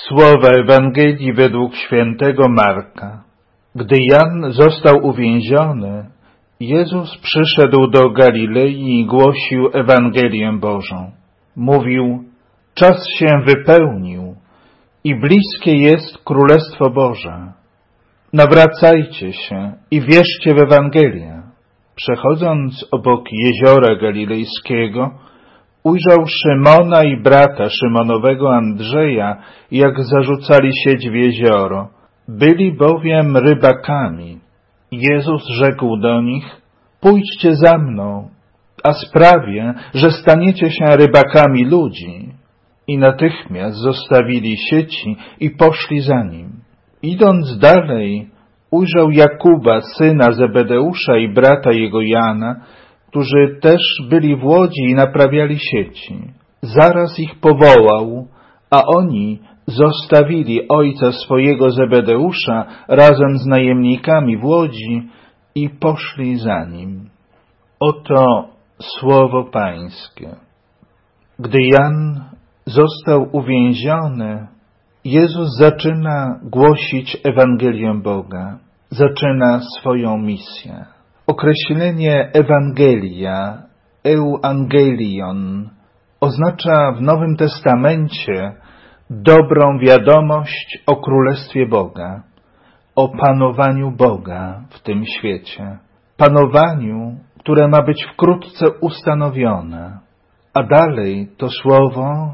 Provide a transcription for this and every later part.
Słowa Ewangelii według świętego Marka. Gdy Jan został uwięziony, Jezus przyszedł do Galilei i głosił Ewangelię Bożą. Mówił: czas się wypełnił i bliskie jest Królestwo Boże. Nawracajcie się i wierzcie w Ewangelię. Przechodząc obok jeziora galilejskiego, ujrzał Szymona i brata Szymonowego Andrzeja, jak zarzucali sieć w jezioro. Byli bowiem rybakami. Jezus rzekł do nich: pójdźcie za mną, a sprawię, że staniecie się rybakami ludzi. I natychmiast zostawili sieci i poszli za nim. Idąc dalej, ujrzał Jakuba, syna Zebedeusza, i brata jego Jana, którzy też byli w łodzi i naprawiali sieci. Zaraz ich powołał, a oni zostawili ojca swojego Zebedeusza razem z najemnikami w łodzi i poszli za nim. Oto słowo Pańskie. Gdy Jan został uwięziony, Jezus zaczyna głosić Ewangelię Boga, zaczyna swoją misję. Określenie Ewangelia, euangelion, oznacza w Nowym Testamencie dobrą wiadomość o Królestwie Boga, o panowaniu Boga w tym świecie, panowaniu, które ma być wkrótce ustanowione. A dalej to słowo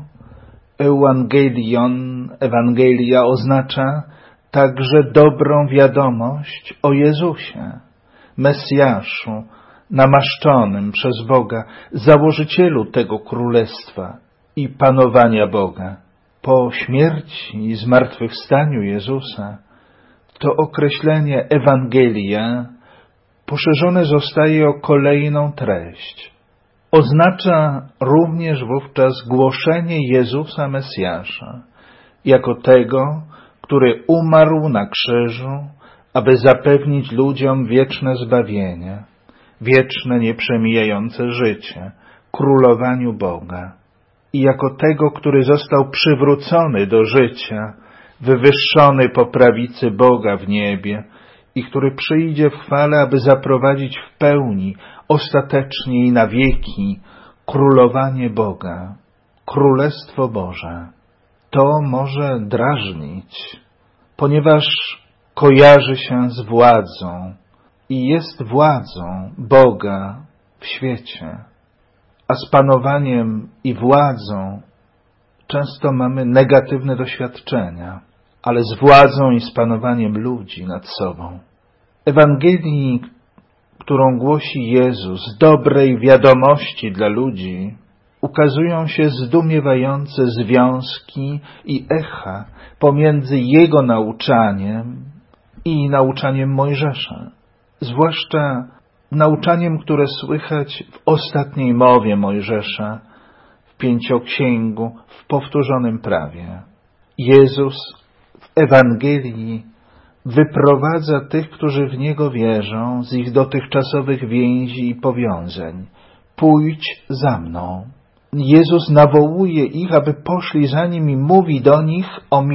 euangelion, Ewangelia, oznacza także dobrą wiadomość o Jezusie, Mesjaszu, namaszczonym przez Boga, założycielu tego królestwa i panowania Boga. Po śmierci i zmartwychwstaniu Jezusa to określenie Ewangelia poszerzone zostaje o kolejną treść. Oznacza również wówczas głoszenie Jezusa Mesjasza jako tego, który umarł na krzyżu, aby zapewnić ludziom wieczne zbawienie, wieczne, nieprzemijające życie, królowaniu Boga. I jako tego, który został przywrócony do życia, wywyższony po prawicy Boga w niebie i który przyjdzie w chwale, aby zaprowadzić w pełni, ostatecznie i na wieki, królowanie Boga, Królestwo Boże. To może drażnić, ponieważ kojarzy się z władzą i jest władzą Boga w świecie. A z panowaniem i władzą często mamy negatywne doświadczenia, ale z władzą i z panowaniem ludzi nad sobą. Ewangelii, którą głosi Jezus, dobrej wiadomości dla ludzi, ukazują się zdumiewające związki i echa pomiędzy Jego nauczaniem i nauczaniem Mojżesza, zwłaszcza nauczaniem, które słychać w ostatniej mowie Mojżesza, w Pięcioksięgu, w powtórzonym prawie. Jezus w Ewangelii wyprowadza tych, którzy w Niego wierzą, z ich dotychczasowych więzi i powiązań. Pójdź za mną. Jezus nawołuje ich, aby poszli za Nim i mówi do nich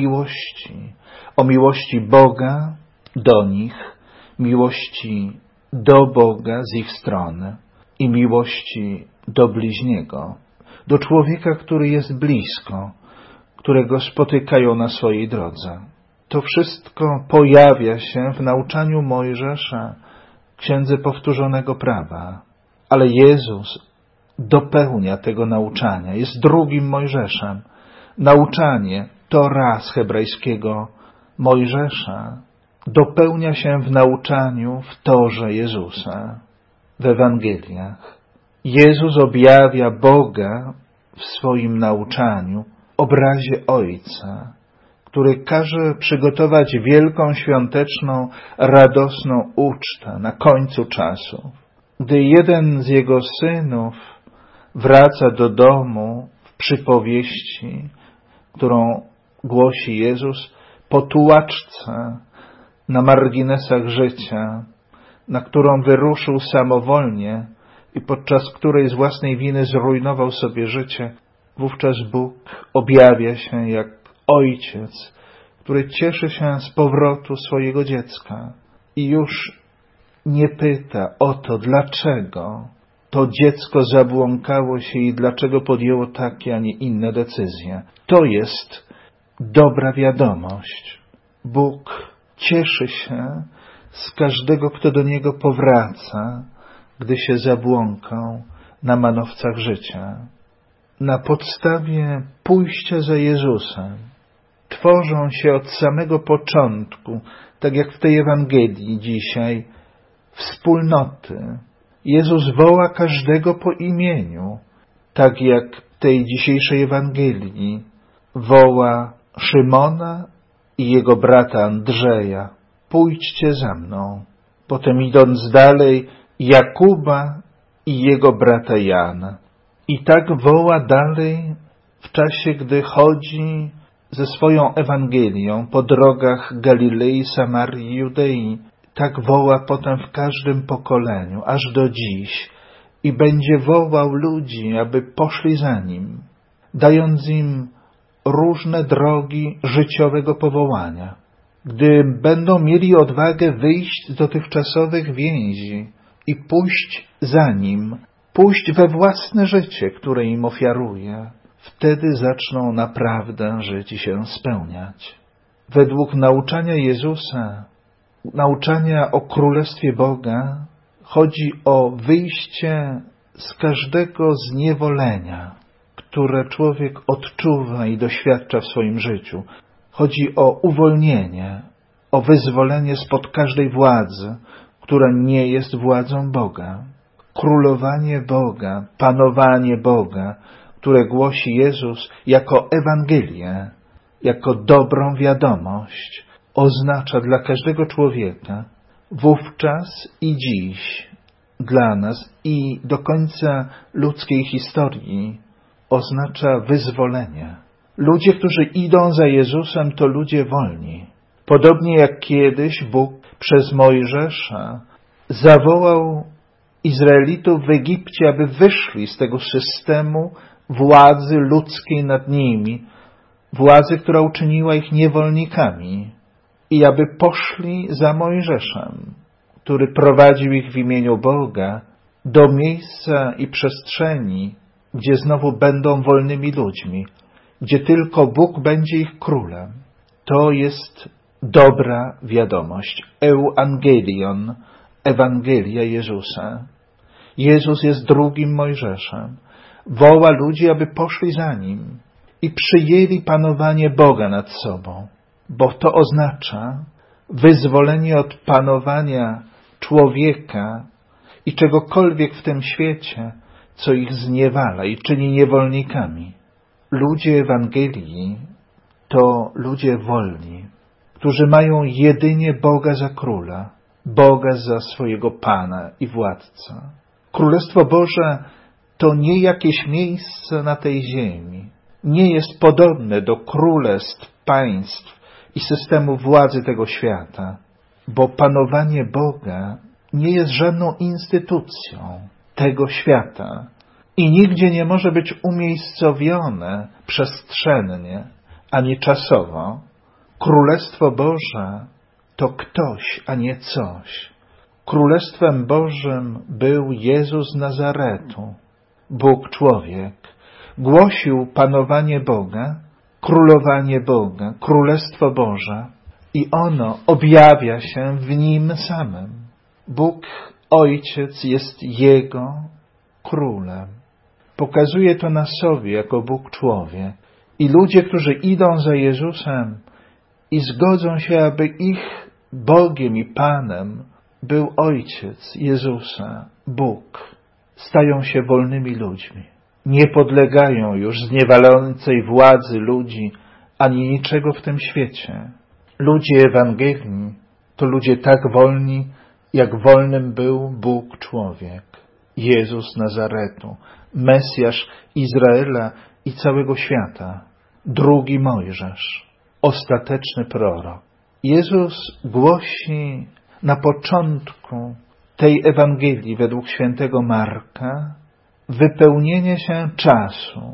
o miłości Boga do nich, miłości do Boga z ich strony i miłości do bliźniego, do człowieka, który jest blisko, którego spotykają na swojej drodze. To wszystko pojawia się w nauczaniu Mojżesza, Księdze Powtórzonego Prawa, ale Jezus dopełnia tego nauczania, jest drugim Mojżeszem. Nauczanie Tora z hebrajskiego Mojżesza dopełnia się w nauczaniu w Torze Jezusa, w Ewangeliach. Jezus objawia Boga w swoim nauczaniu, obrazie Ojca, który każe przygotować wielką, świąteczną, radosną ucztę na końcu czasów. Gdy jeden z Jego synów wraca do domu w przypowieści, którą głosi Jezus, po tułaczce na marginesach życia, na którą wyruszył samowolnie i podczas której z własnej winy zrujnował sobie życie, wówczas Bóg objawia się jak ojciec, który cieszy się z powrotu swojego dziecka i już nie pyta o to, dlaczego to dziecko zabłąkało się i dlaczego podjęło takie, a nie inne decyzje. To jest dobra wiadomość. Bóg cieszy się z każdego, kto do Niego powraca, gdy się zabłąkał na manowcach życia. Na podstawie pójścia za Jezusem tworzą się od samego początku, tak jak w tej Ewangelii dzisiaj, wspólnoty. Jezus woła każdego po imieniu, tak jak w tej dzisiejszej Ewangelii woła Szymona i jego brata Andrzeja. Pójdźcie za mną. Potem idąc dalej, Jakuba i jego brata Jana. I tak woła dalej w czasie, gdy chodzi ze swoją Ewangelią po drogach Galilei, Samarii i Judei. Tak woła potem w każdym pokoleniu, aż do dziś. I będzie wołał ludzi, aby poszli za Nim, dając im różne drogi życiowego powołania. Gdy będą mieli odwagę wyjść z dotychczasowych więzi i pójść za Nim, pójść we własne życie, które im ofiaruje, wtedy zaczną naprawdę żyć i się spełniać. Według nauczania Jezusa, nauczania o Królestwie Boga, chodzi o wyjście z każdego zniewolenia, które człowiek odczuwa i doświadcza w swoim życiu. Chodzi o uwolnienie, o wyzwolenie spod każdej władzy, która nie jest władzą Boga. Królowanie Boga, panowanie Boga, które głosi Jezus jako Ewangelię, jako dobrą wiadomość, oznacza dla każdego człowieka wówczas i dziś, dla nas i do końca ludzkiej historii, oznacza wyzwolenie. Ludzie, którzy idą za Jezusem, to ludzie wolni. Podobnie jak kiedyś Bóg przez Mojżesza zawołał Izraelitów w Egipcie, aby wyszli z tego systemu władzy ludzkiej nad nimi, władzy, która uczyniła ich niewolnikami, i aby poszli za Mojżeszem, który prowadził ich w imieniu Boga do miejsca i przestrzeni, gdzie znowu będą wolnymi ludźmi, gdzie tylko Bóg będzie ich królem. To jest dobra wiadomość. Euangelion, Ewangelia Jezusa. Jezus jest drugim Mojżeszem. Woła ludzi, aby poszli za Nim i przyjęli panowanie Boga nad sobą, bo to oznacza wyzwolenie od panowania człowieka i czegokolwiek w tym świecie, co ich zniewala i czyni niewolnikami. Ludzie Ewangelii to ludzie wolni, którzy mają jedynie Boga za króla, Boga za swojego Pana i władcę. Królestwo Boże to nie jakieś miejsce na tej ziemi. Nie jest podobne do królestw, państw i systemu władzy tego świata, bo panowanie Boga nie jest żadną instytucją tego świata i nigdzie nie może być umiejscowione przestrzennie ani czasowo. Królestwo Boże to ktoś, a nie coś. Królestwem Bożym był Jezus z Nazaretu, Bóg człowiek. Głosił panowanie Boga, królowanie Boga, Królestwo Boże i ono objawia się w Nim samym. Bóg Ojciec jest Jego królem. Pokazuje to na sobie jako Bóg człowiek. I ludzie, którzy idą za Jezusem i zgodzą się, aby ich Bogiem i Panem był Ojciec Jezusa, Bóg, stają się wolnymi ludźmi. Nie podlegają już zniewalającej władzy ludzi ani niczego w tym świecie. Ludzie Ewangelii to ludzie tak wolni, jak wolnym był Bóg człowiek, Jezus z Nazaretu, Mesjasz Izraela i całego świata, drugi Mojżesz, ostateczny prorok. Jezus głosi na początku tej Ewangelii według świętego Marka wypełnienie się czasu,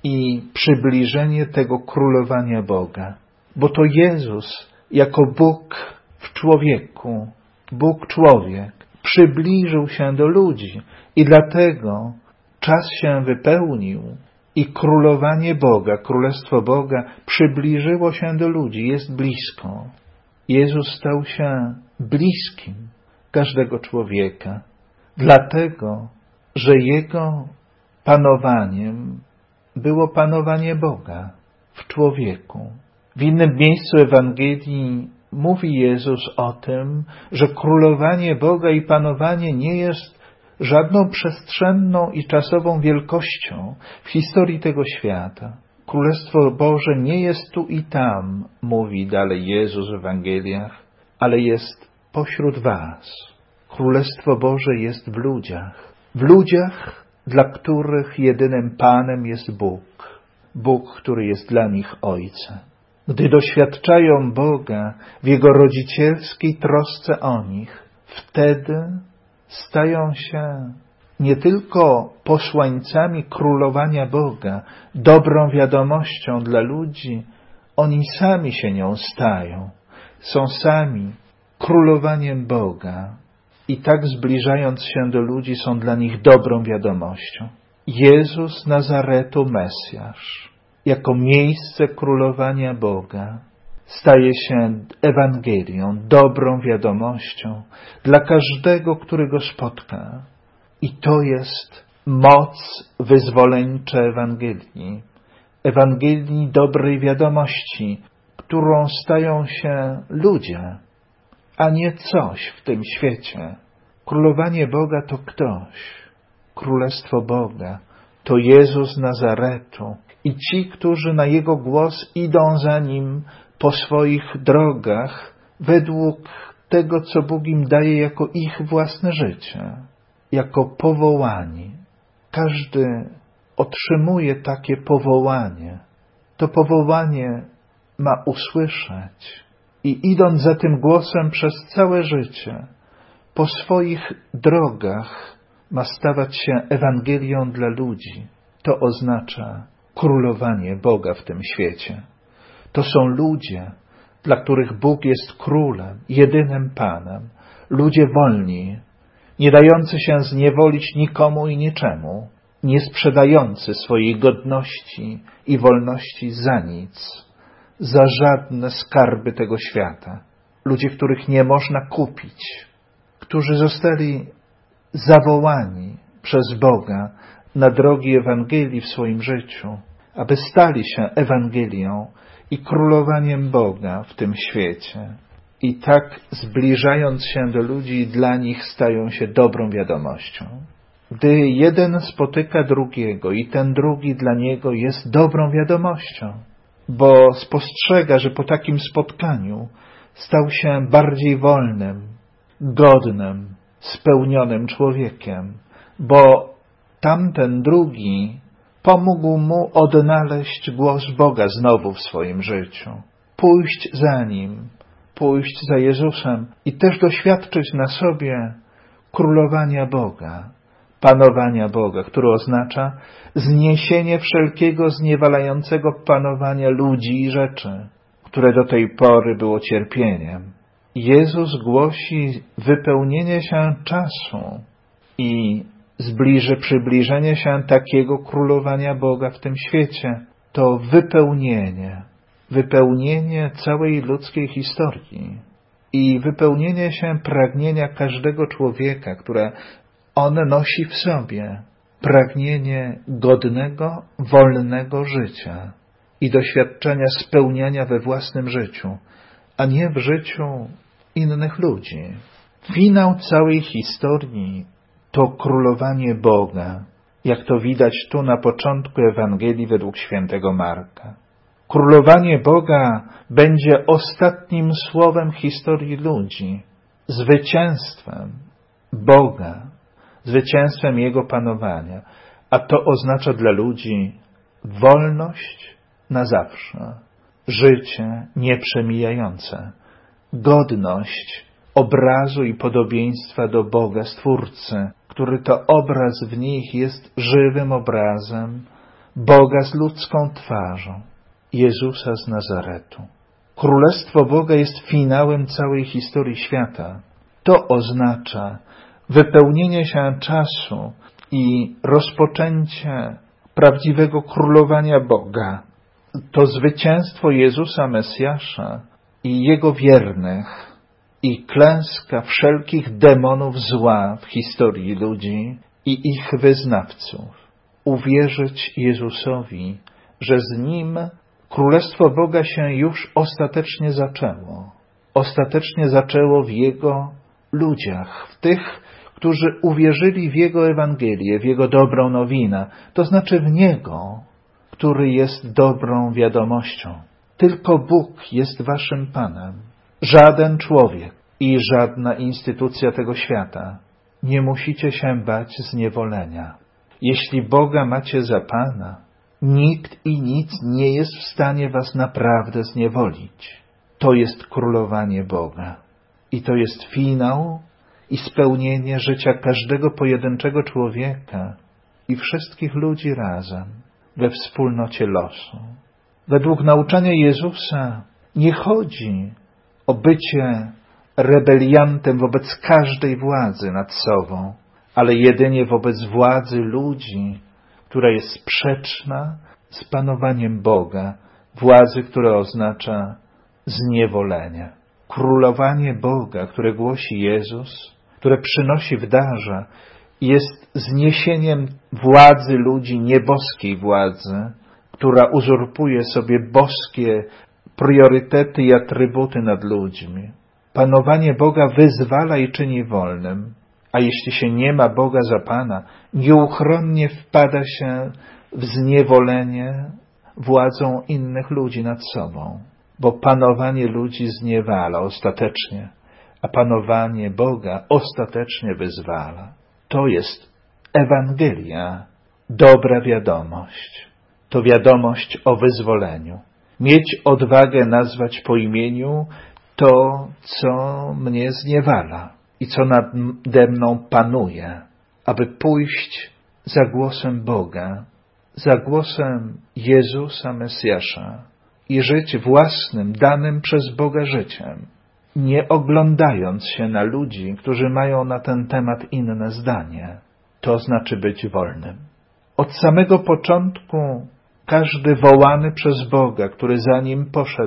i przybliżenie tego królowania Boga. Bo to Jezus jako Bóg w człowieku, Bóg człowiek, przybliżył się do ludzi i dlatego czas się wypełnił i królowanie Boga, Królestwo Boga przybliżyło się do ludzi, jest blisko. Jezus stał się bliskim każdego człowieka, dlatego, że Jego panowaniem było panowanie Boga w człowieku. W innym miejscu Ewangelii mówi Jezus o tym, że królowanie Boga i panowanie nie jest żadną przestrzenną i czasową wielkością w historii tego świata. Królestwo Boże nie jest tu i tam, mówi dalej Jezus w Ewangeliach, ale jest pośród was. Królestwo Boże jest w ludziach, dla których jedynym Panem jest Bóg, Bóg, który jest dla nich Ojcem. Gdy doświadczają Boga w Jego rodzicielskiej trosce o nich, wtedy stają się nie tylko posłańcami królowania Boga, dobrą wiadomością dla ludzi, oni sami się nią stają. Są sami królowaniem Boga i tak zbliżając się do ludzi są dla nich dobrą wiadomością. Jezus Nazaretu, Mesjasz, jako miejsce królowania Boga, staje się Ewangelią, dobrą wiadomością dla każdego, który go spotka. I to jest moc wyzwoleńcza Ewangelii dobrej wiadomości, którą stają się ludzie, a nie coś w tym świecie. Królowanie Boga to ktoś. Królestwo Boga to Jezus Nazaretu i ci, którzy na Jego głos idą za Nim po swoich drogach według tego, co Bóg im daje jako ich własne życie, jako powołani. Każdy otrzymuje takie powołanie. To powołanie ma usłyszeć i idąc za tym głosem przez całe życie, po swoich drogach ma stawać się Ewangelią dla ludzi. To oznacza królowanie Boga w tym świecie. To są ludzie, dla których Bóg jest królem, jedynym Panem. Ludzie wolni, nie dający się zniewolić nikomu i niczemu, nie sprzedający swojej godności i wolności za nic, za żadne skarby tego świata. Ludzie, których nie można kupić, którzy zostali zawołani przez Boga na drogi Ewangelii w swoim życiu, aby stali się Ewangelią i królowaniem Boga w tym świecie. I tak zbliżając się do ludzi, dla nich stają się dobrą wiadomością. Gdy jeden spotyka drugiego i ten drugi dla niego jest dobrą wiadomością, bo spostrzega, że po takim spotkaniu stał się bardziej wolnym, godnym, spełnionym człowiekiem, bo tamten drugi pomógł mu odnaleźć głos Boga znowu w swoim życiu, pójść za Nim, pójść za Jezusem i też doświadczyć na sobie królowania Boga, panowania Boga, które oznacza zniesienie wszelkiego zniewalającego panowania ludzi i rzeczy, które do tej pory było cierpieniem. Jezus głosi wypełnienie się czasu i przybliżenie się takiego królowania Boga w tym świecie. To wypełnienie całej ludzkiej historii i wypełnienie się pragnienia każdego człowieka, które on nosi w sobie. Pragnienie godnego, wolnego życia i doświadczenia spełniania we własnym życiu, a nie w życiu innych ludzi. Finał całej historii to królowanie Boga, jak to widać tu na początku Ewangelii według świętego Marka. Królowanie Boga będzie ostatnim słowem historii ludzi, zwycięstwem Boga, zwycięstwem Jego panowania, a to oznacza dla ludzi wolność na zawsze, życie nieprzemijające, godność obrazu i podobieństwa do Boga Stwórcy, który to obraz w nich jest żywym obrazem Boga z ludzką twarzą, Jezusa z Nazaretu. Królestwo Boga jest finałem całej historii świata. To oznacza wypełnienie się czasu i rozpoczęcie prawdziwego królowania Boga. To zwycięstwo Jezusa Mesjasza i Jego wiernych i klęska wszelkich demonów zła w historii ludzi i ich wyznawców. Uwierzyć Jezusowi, że z Nim Królestwo Boga się już ostatecznie zaczęło. Ostatecznie zaczęło w Jego ludziach, w tych, którzy uwierzyli w Jego Ewangelię, w Jego dobrą nowinę, to znaczy w Niego, który jest dobrą wiadomością. Tylko Bóg jest waszym Panem. Żaden człowiek i żadna instytucja tego świata. Nie musicie się bać zniewolenia. Jeśli Boga macie za Pana, nikt i nic nie jest w stanie was naprawdę zniewolić. To jest królowanie Boga. I to jest finał i spełnienie życia każdego pojedynczego człowieka i wszystkich ludzi razem we wspólnocie losu. Według nauczania Jezusa nie chodzi o bycie rebeliantem wobec każdej władzy nad sobą, ale jedynie wobec władzy ludzi, która jest sprzeczna z panowaniem Boga, władzy, która oznacza zniewolenie. Królowanie Boga, które głosi Jezus, które przynosi w darze, jest zniesieniem władzy ludzi, nieboskiej władzy, która uzurpuje sobie boskie priorytety i atrybuty nad ludźmi. Panowanie Boga wyzwala i czyni wolnym, a jeśli się nie ma Boga za Pana, nieuchronnie wpada się w zniewolenie władzą innych ludzi nad sobą, bo panowanie ludzi zniewala ostatecznie, a panowanie Boga ostatecznie wyzwala. To jest Ewangelia, dobra wiadomość. To wiadomość o wyzwoleniu. Mieć odwagę nazwać po imieniu to, co mnie zniewala i co nade mną panuje, aby pójść za głosem Boga, za głosem Jezusa Mesjasza i żyć własnym, danym przez Boga życiem, nie oglądając się na ludzi, którzy mają na ten temat inne zdanie. To znaczy być wolnym. Od samego początku każdy wołany przez Boga, który za nim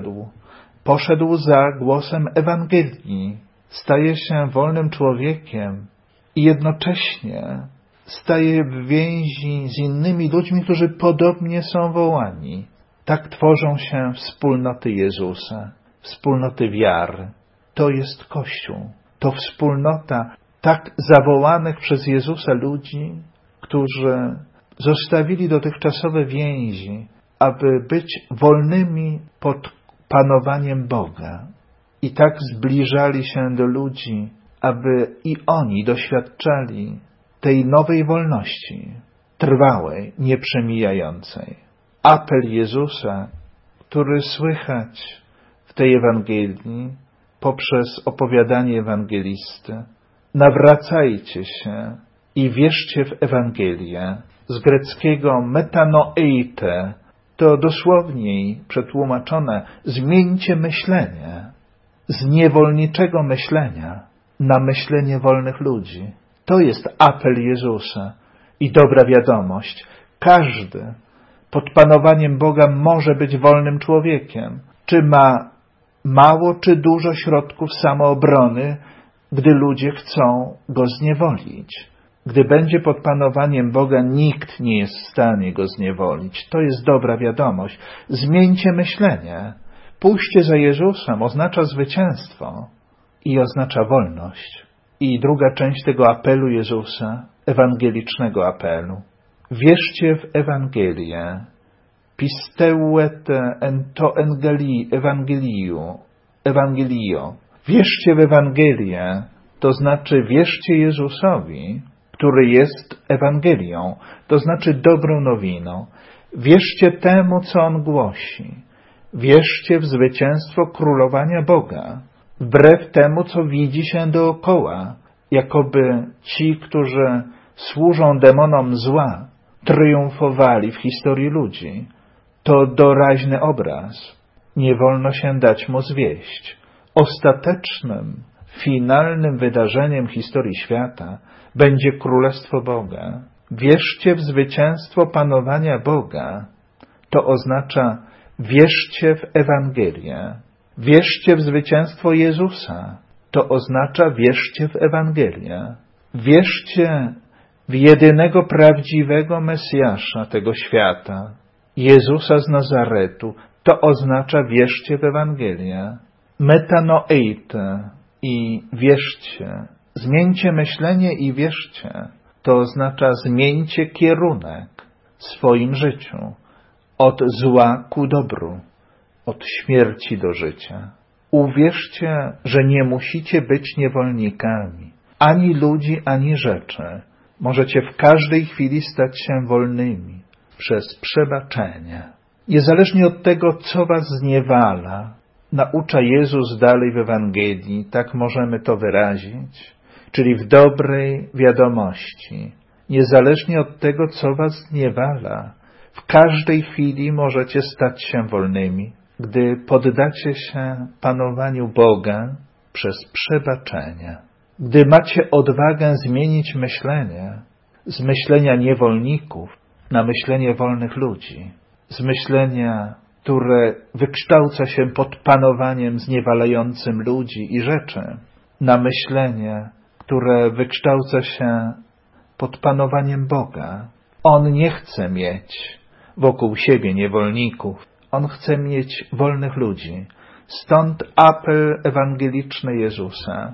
poszedł za głosem Ewangelii, staje się wolnym człowiekiem i jednocześnie staje w więzi z innymi ludźmi, którzy podobnie są wołani. Tak tworzą się wspólnoty Jezusa, wspólnoty wiary. To jest Kościół. To wspólnota tak zawołanych przez Jezusa ludzi, którzy zostawili dotychczasowe więzi, aby być wolnymi pod panowaniem Boga. I tak zbliżali się do ludzi, aby i oni doświadczali tej nowej wolności, trwałej, nieprzemijającej. Apel Jezusa, który słychać w tej Ewangelii poprzez opowiadanie ewangelisty. Nawracajcie się i wierzcie w Ewangelię. Z greckiego metanoeite to dosłowniej przetłumaczone zmieńcie myślenie z niewolniczego myślenia na myślenie wolnych ludzi. To jest apel Jezusa i dobra wiadomość. Każdy pod panowaniem Boga może być wolnym człowiekiem. Czy ma mało czy dużo środków samoobrony, gdy ludzie chcą go zniewolić. Gdy będzie pod panowaniem Boga, nikt nie jest w stanie go zniewolić. To jest dobra wiadomość. Zmieńcie myślenie. Pójście za Jezusem oznacza zwycięstwo i oznacza wolność. I druga część tego apelu Jezusa, ewangelicznego apelu. Wierzcie w Ewangelię. Pisteuete ento ewangelio. Wierzcie w Ewangelię, to znaczy wierzcie Jezusowi, który jest Ewangelią, to znaczy dobrą nowiną. Wierzcie temu, co On głosi. Wierzcie w zwycięstwo królowania Boga, wbrew temu, co widzi się dookoła, jakoby ci, którzy służą demonom zła, triumfowali w historii ludzi. To doraźny obraz. Nie wolno się dać mu zwieść. Ostatecznym, finalnym wydarzeniem historii świata będzie Królestwo Boga. Wierzcie w zwycięstwo panowania Boga. To oznacza wierzcie w Ewangelię. Wierzcie w zwycięstwo Jezusa. To oznacza wierzcie w Ewangelię. Wierzcie w jedynego prawdziwego Mesjasza tego świata, Jezusa z Nazaretu. To oznacza wierzcie w Ewangelię. Metanoeite i wierzcie. Zmieńcie myślenie i wierzcie. To oznacza zmieńcie kierunek w swoim życiu. Od zła ku dobru. Od śmierci do życia. Uwierzcie, że nie musicie być niewolnikami. Ani ludzi, ani rzeczy. Możecie w każdej chwili stać się wolnymi. Przez przebaczenie. Niezależnie od tego, co was zniewala, naucza Jezus dalej w Ewangelii, tak możemy to wyrazić, czyli w dobrej wiadomości. Niezależnie od tego, co was zniewala, w każdej chwili możecie stać się wolnymi, gdy poddacie się panowaniu Boga przez przebaczenie. Gdy macie odwagę zmienić myślenie z myślenia niewolników na myślenie wolnych ludzi, z myślenia, które wykształca się pod panowaniem zniewalającym ludzi i rzeczy, na myślenie, które wykształca się pod panowaniem Boga. On nie chce mieć wokół siebie niewolników. On chce mieć wolnych ludzi. Stąd apel ewangeliczny Jezusa.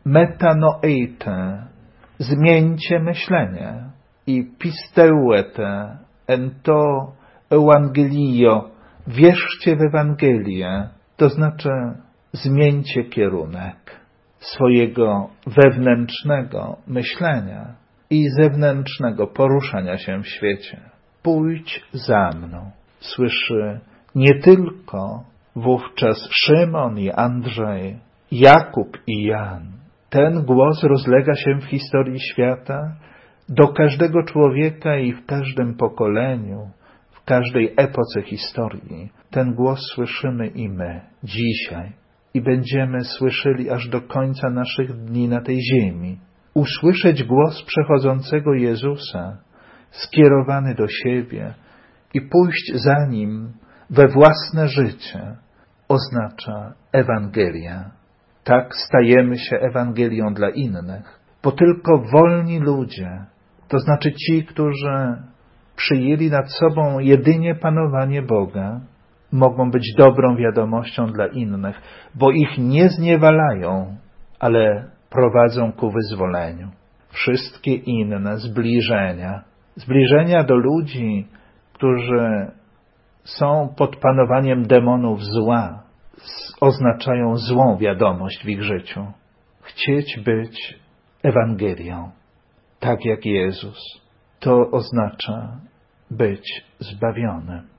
Metanoeite. Zmieńcie myślenie. I pisteuete. Ento ewangelio. Wierzcie w Ewangelię. To znaczy zmieńcie kierunek swojego wewnętrznego myślenia i zewnętrznego poruszania się w świecie. Pójdź za mną. Słyszy nie tylko wówczas Szymon i Andrzej, Jakub i Jan. Ten głos rozlega się w historii świata do każdego człowieka i w każdym pokoleniu, w każdej epoce historii. Ten głos słyszymy i my dzisiaj i będziemy słyszeli aż do końca naszych dni na tej ziemi. Usłyszeć głos przechodzącego Jezusa, skierowany do siebie i pójść za Nim we własne życie, oznacza Ewangelia. Tak stajemy się Ewangelią dla innych, bo tylko wolni ludzie, to znaczy ci, którzy przyjęli nad sobą jedynie panowanie Boga, mogą być dobrą wiadomością dla innych, bo ich nie zniewalają, ale prowadzą ku wyzwoleniu. Wszystkie inne zbliżenia do ludzi, którzy są pod panowaniem demonów zła, oznaczają złą wiadomość w ich życiu. Chcieć być Ewangelią, tak jak Jezus, to oznacza być zbawionym.